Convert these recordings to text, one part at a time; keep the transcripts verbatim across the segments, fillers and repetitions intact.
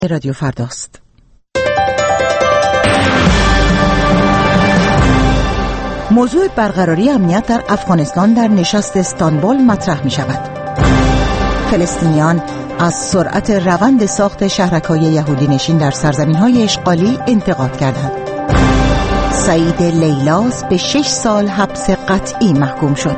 رادیو فرداست. موضوع برقراری امنیت در افغانستان در نشست استانبول مطرح می شود. فلسطینیان از سرعت روند ساخت شهرک‌های یهودی نشین در سرزمین‌های اشغالی انتقاد کردند. سعید لیلاز به شش سال حبس قطعی محکوم شد.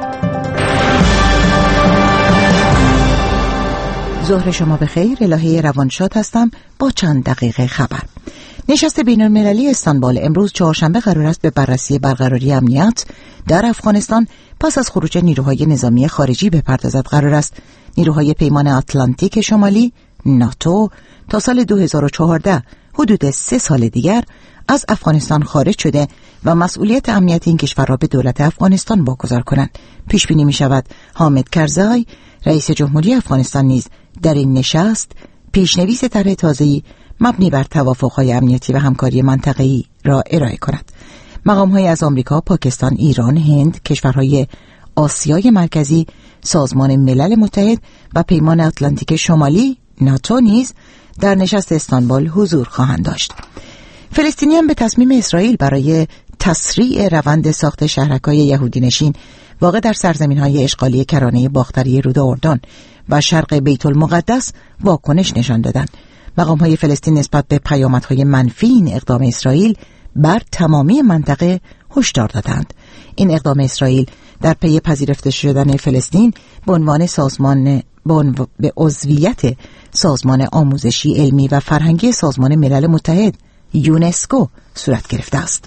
ظهر شما بخیر. الهه روانشاد هستم با چند دقیقه خبر. نشست بین‌المللی استانبول امروز چهارشنبه قرار است به بررسی برقراری امنیت در افغانستان پس از خروج نیروهای نظامی خارجی بپردازد. قرار است نیروهای پیمان آتلانتیک شمالی ناتو تا سال دو هزار و چهارده، حدود سه سال دیگر، از افغانستان خارج شده و مسئولیت امنیت این کشور را به دولت افغانستان واگذار کنند. پیش بینی می شود حامد کرزای رئیس جمهوری افغانستان نیز در این نشست پیشنویس طرح تازه‌ای مبنی بر توافق‌های امنیتی و همکاری منطقه‌ای را ارائه کند. مقام‌های از آمریکا، پاکستان، ایران، هند، کشورهای آسیای مرکزی، سازمان ملل متحد و پیمان آتلانتیک شمالی ناتو نیز در نشست استانبول حضور خواهند داشت. فلسطینیان به تصمیم اسرائیل برای تسریع روند ساخت شهرک‌های یهودی نشین واقع در سرزمین‌های اشغالی کرانه باختری رود اردن و شرق بیت المقدس واکنش نشان دادند. مقام‌های فلسطین نسبت به پیامدهای منفی این اقدام اسرائیل بر تمامی منطقه هشدار دادند. این اقدام اسرائیل در پی پذیرفته شدن فلسطین به عنوان سازمان به عضویت سازمان آموزشی، علمی و فرهنگی سازمان ملل متحد یونسکو صورت گرفته است.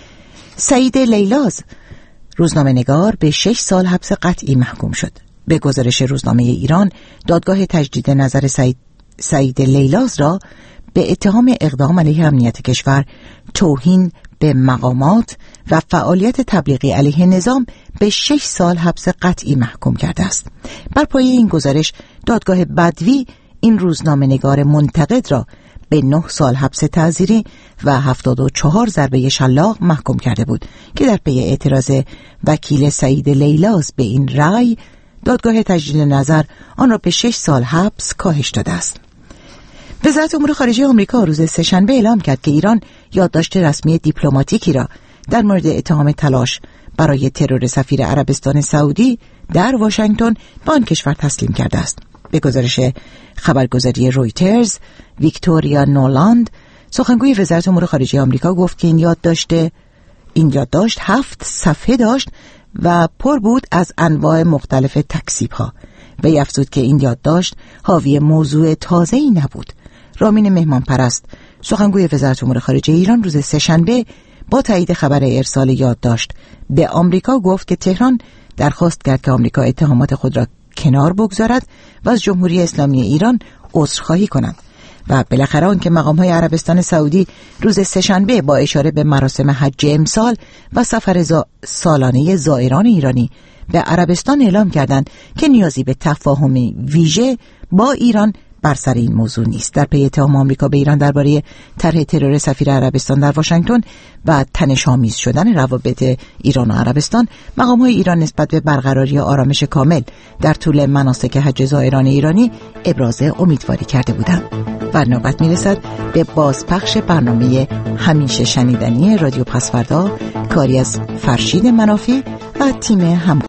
سعید لیلاز روزنامه‌نگار به شش سال حبس قطعی محکوم شد. به گزارش روزنامه ایران، دادگاه تجدید نظر سعید سعید لیلاز را به اتهام اقدام علیه امنیت کشور، توهین به مقامات و فعالیت تبلیغی علیه نظام به شش سال حبس قطعی محکوم کرده است. بر پایه این گزارش، دادگاه بدوی این روزنامه‌نگار منتقد را به نه سال حبس تعزیری و هفتاد و چهار ضربه شلاق محکوم کرده بود که در پی اعتراض وکیل سعید لیلاز به این رأی، دادگاه تجدید نظر آن را به شش سال حبس کاهش داده است. وزارت امور خارجه آمریکا روز سه‌شنبه اعلام کرد که ایران یادداشت رسمی دیپلماتیکی را در مورد اتهام تلاش برای ترور سفیر عربستان سعودی در واشنگتن به آن کشور تسلیم کرده است. به گزارش خبرگزاری رویترز، ویکتوریا نولاند، سخنگوی وزارت امور خارجه آمریکا، گفت که این یادداشت این یادداشت هفت صفحه داشت و پر بود از انواع مختلف تکذیب‌ها. وی افزود که این یادداشت حاوی موضوع تازه‌ای نبود. رامین مهمان پرست، سخنگوی وزارت امور خارجه ایران، روز سه‌شنبه با تایید خبر ارسال یادداشت به آمریکا گفت که تهران درخواست کرد که آمریکا اتهامات خود را کنار بگذارد و از جمهوری اسلامی ایران عذرخواهی کند. و بالاخره آن که مقام‌های عربستان سعودی روز سه‌شنبه با اشاره به مراسم حج امسال و سفر زا... سالانه زائران ایرانی به عربستان اعلام کردند که نیازی به تفاهمی ویژه با ایران بر سر این موضوع نیست. در پی اتهام آمریکا به ایران درباره طرح ترور سفیر عربستان در واشنگتن و تنش‌آمیز شدن روابط ایران و عربستان، مقام‌های ایران نسبت به برقراری آرامش کامل در طول مناسک حج زائران ایرانی ابراز امیدواری کرده بودند. و نوبت میرسد به بازپخش برنامه همیشه شنیدنی رادیو پسفردا، کاری از فرشید منافی و تیم هم